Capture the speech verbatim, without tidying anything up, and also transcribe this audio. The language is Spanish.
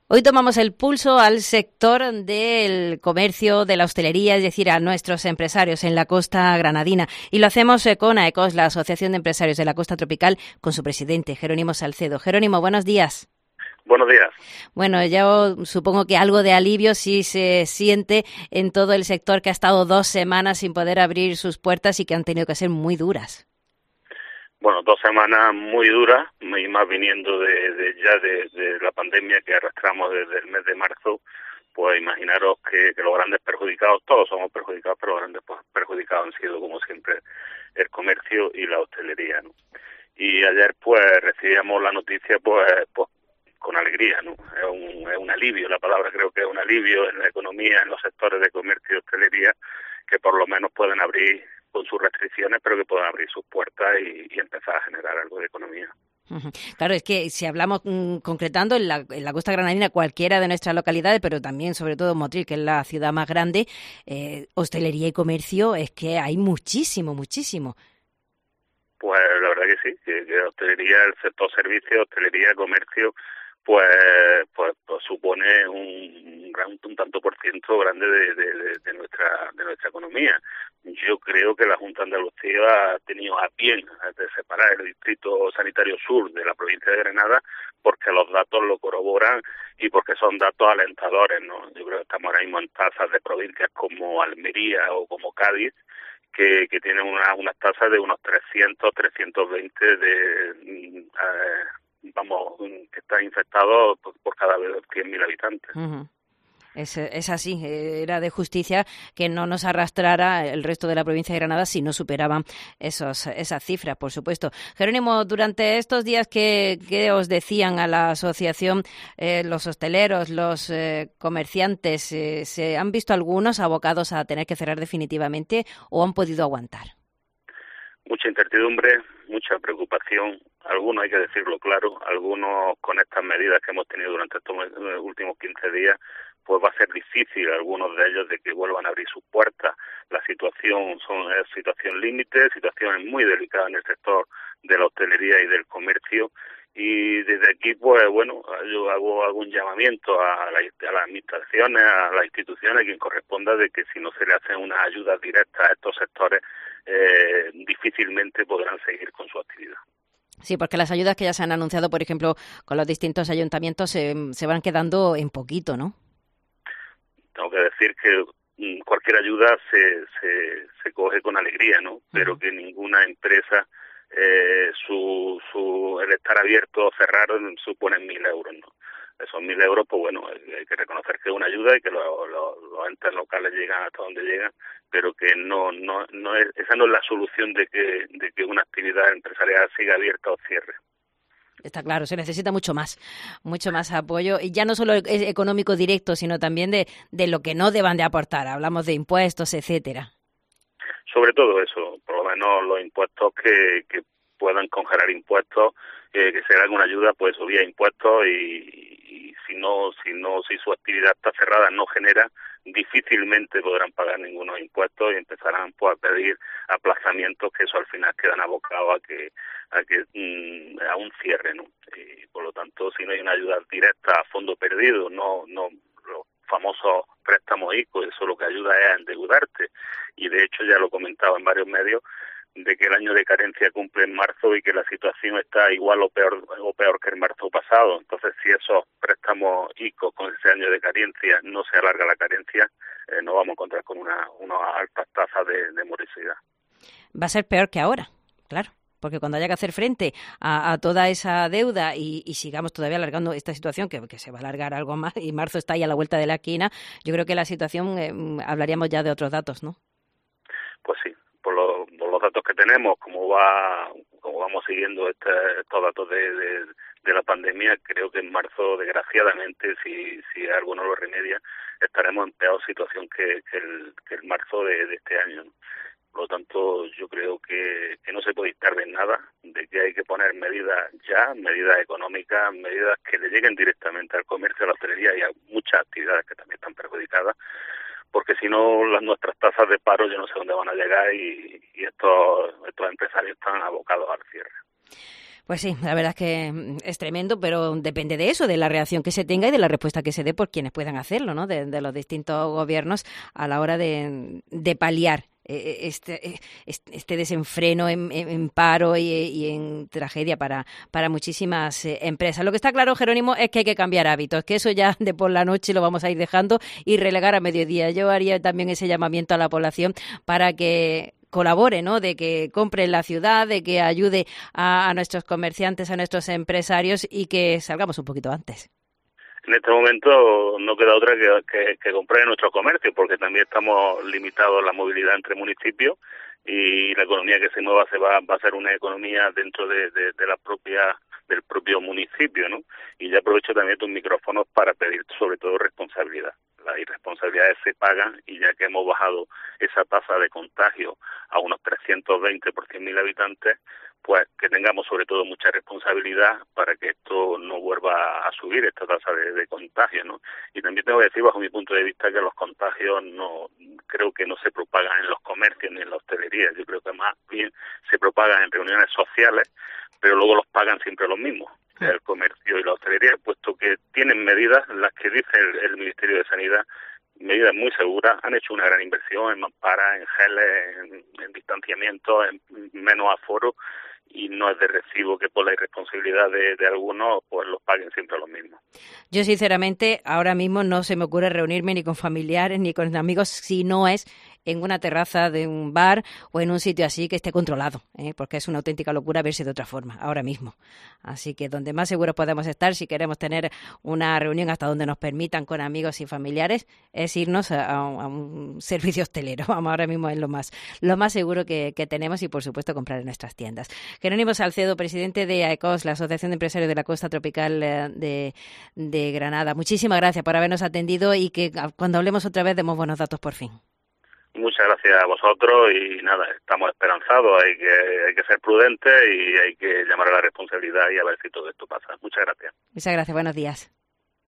Hoy tomamos el pulso al sector del comercio, de la hostelería, es decir, a nuestros empresarios en la costa granadina. Y lo hacemos con AECOS, la Asociación de Empresarios de la Costa Tropical, con su presidente, Jerónimo Salcedo. Jerónimo, buenos días. Buenos días. Bueno, yo supongo que algo de alivio sí se siente en todo el sector que ha estado dos semanas sin poder abrir sus puertas y que han tenido que ser muy duras. Bueno, dos semanas muy duras, y más viniendo de, de ya de, de la pandemia que arrastramos desde el mes de marzo. Pues imaginaros que, que los grandes perjudicados, todos somos perjudicados, pero los grandes perjudicados han sido, como siempre, el comercio y la hostelería, ¿no? Y ayer, pues, recibíamos la noticia, pues, pues con alegría, ¿no? Es un, es un alivio, la palabra creo que es un alivio en la economía, en los sectores de comercio y hostelería, que por lo menos pueden abrir con sus restricciones, pero que puedan abrir sus puertas y, y empezar a generar algo de economía. Claro, es que si hablamos mmm, concretando en la, en la costa granadina, cualquiera de nuestras localidades, pero también sobre todo Motril, que es la ciudad más grande, eh, hostelería y comercio, es que hay muchísimo, muchísimo. Pues la verdad que sí, que, que hostelería, el sector servicios, hostelería, comercio, pues pues, pues supone un, un, un tanto por ciento grande de, de, de, de nuestra de nuestra economía. Yo creo que la Junta de Andalucía ha tenido a bien de separar el Distrito Sanitario Sur de la provincia de Granada, porque los datos lo corroboran y porque son datos alentadores, ¿no? Yo creo que estamos ahora mismo en tasas de provincias como Almería o como Cádiz, que, que tienen una, unas tasas de unos trescientos, trescientos veinte de... Eh, vamos, que está infectado por, por cada cien mil habitantes. Uh-huh. Es, es así, era de justicia que no nos arrastrara el resto de la provincia de Granada si no superaban esos, esas cifras, por supuesto. Jerónimo, durante estos días, ¿qué, qué os decían a la asociación eh, los hosteleros, los eh, comerciantes? Eh, ¿Se han visto algunos abocados a tener que cerrar definitivamente o han podido aguantar? Mucha incertidumbre, mucha preocupación. Algunos, hay que decirlo claro, algunos con estas medidas que hemos tenido durante estos últimos quince días, pues va a ser difícil, algunos de ellos, de que vuelvan a abrir sus puertas. La situación son, es situación límite, situaciones muy delicadas en el sector de la hostelería y del comercio. Y desde aquí, pues bueno, yo hago, hago un llamamiento a, la, a las administraciones, a las instituciones, a quien corresponda, de que si no se le hacen unas ayudas directas a estos sectores, eh, difícilmente podrán seguir con su actividad. Sí, porque las ayudas que ya se han anunciado, por ejemplo, con los distintos ayuntamientos, se, se van quedando en poquito, ¿no? Tengo que decir que mm, cualquier ayuda se, se, se coge con alegría, ¿no? Pero uh-huh. que ninguna empresa, eh, su, su, el estar abierto o cerrar supone mil euros, ¿no? Esos mil euros, pues bueno, hay que reconocer que es una ayuda y que los, los, los entes locales llegan hasta donde llegan, pero que no, no, no es, esa no es la solución de que, de que una actividad empresarial siga abierta o cierre. Está claro, se necesita mucho más, mucho más apoyo, y ya no solo económico directo, sino también de, de lo que no deban de aportar. Hablamos de impuestos, etcétera. Sobre todo eso, por lo menos los impuestos que, que puedan congelar impuestos, eh, que se haga una ayuda, pues o vía impuestos y, y si no, si no, si su actividad está cerrada, no genera, difícilmente podrán pagar ningunos impuestos y empezarán pues a pedir aplazamientos, que eso al final quedan abocados a que a que mmm, a un cierre, ¿no? Y por lo tanto, si no hay una ayuda directa a fondo perdido, no no los famosos préstamos I C O, eso lo que ayuda es a endeudarte, y de hecho ya lo he comentado en varios medios, de que el año de carencia cumple en marzo y que la situación está igual o peor o peor que el marzo pasado. Entonces, si esos préstamos I C O con ese año de carencia no se alarga la carencia, eh, nos vamos a encontrar con una, unas altas tasas de, de morosidad. Va a ser peor que ahora, claro, porque cuando haya que hacer frente a, a toda esa deuda y, y sigamos todavía alargando esta situación, que, que se va a alargar algo más, y marzo está ahí a la vuelta de la esquina, yo creo que la situación, eh, hablaríamos ya de otros datos, ¿no? Pues sí. Por los, por los datos que tenemos, como va, como vamos siguiendo este, estos datos de, de, de la pandemia, creo que en marzo, desgraciadamente, si, si algo no lo remedia, estaremos en peor situación que, que, el, que el marzo de, de este año, ¿no? Por lo tanto, yo creo que, que no se puede dictar de nada, de que hay que poner medidas ya, medidas económicas, medidas que le lleguen directamente al comercio, a la hostelería y a muchas actividades que también están perjudicadas, porque si no, las nuestras tasas de paro yo no sé dónde van a llegar y, y estos, estos empresarios están abocados al cierre. Pues sí, la verdad es que es tremendo, pero depende de eso, de la reacción que se tenga y de la respuesta que se dé por quienes puedan hacerlo, ¿no? De, de los distintos gobiernos a la hora de, de paliar este, este desenfreno en, en, en paro y, y en tragedia para, para muchísimas empresas. Lo que está claro, Jerónimo, es que hay que cambiar hábitos, que eso ya de por la noche lo vamos a ir dejando y relegar a mediodía. Yo haría también ese llamamiento a la población para que colabore, ¿no? De que compre en la ciudad, de que ayude a, a nuestros comerciantes, a nuestros empresarios y que salgamos un poquito antes. En este momento no queda otra que, que, que comprar en nuestro comercio, porque también estamos limitados a la movilidad entre municipios y la economía que se mueva se va, va a ser una economía dentro de, de, de la propia del propio municipio, ¿no? Y ya aprovecho también tus micrófonos para pedir sobre todo responsabilidad. Las irresponsabilidades se pagan y ya que hemos bajado esa tasa de contagio a unos trescientos veinte por cien mil habitantes, pues que tengamos sobre todo mucha responsabilidad para que esto no vuelva a subir, esta tasa de, de contagio, ¿no? Y también tengo que decir, bajo mi punto de vista, que los contagios no creo que no se propagan en los comercios ni en la hostelería. Yo creo que más bien se propagan en reuniones sociales, pero luego los pagan siempre los mismos, el comercio y la hostelería, puesto que tienen medidas, las que dice el, el Ministerio de Sanidad, medidas muy seguras, han hecho una gran inversión en mamparas, en geles, en, en distanciamiento, en menos aforo, y no es de recibo que por la irresponsabilidad de, de algunos pues los paguen siempre los mismos. Yo sinceramente ahora mismo no se me ocurre reunirme ni con familiares ni con amigos si no es en una terraza de un bar o en un sitio así que esté controlado, ¿eh? Porque es una auténtica locura verse de otra forma ahora mismo. Así que donde más seguros podemos estar si queremos tener una reunión hasta donde nos permitan con amigos y familiares es irnos a, a un servicio hostelero. Vamos, ahora mismo es lo más, lo más seguro que, que tenemos y por supuesto comprar en nuestras tiendas. Jerónimo Salcedo, presidente de AECOS, la Asociación de Empresarios de la Costa Tropical de, de Granada. Muchísimas gracias por habernos atendido y que cuando hablemos otra vez demos buenos datos por fin. Muchas gracias a vosotros y nada, estamos esperanzados, hay que, hay que ser prudentes y hay que llamar a la responsabilidad y a ver si todo esto pasa. Muchas gracias. Muchas gracias, buenos días.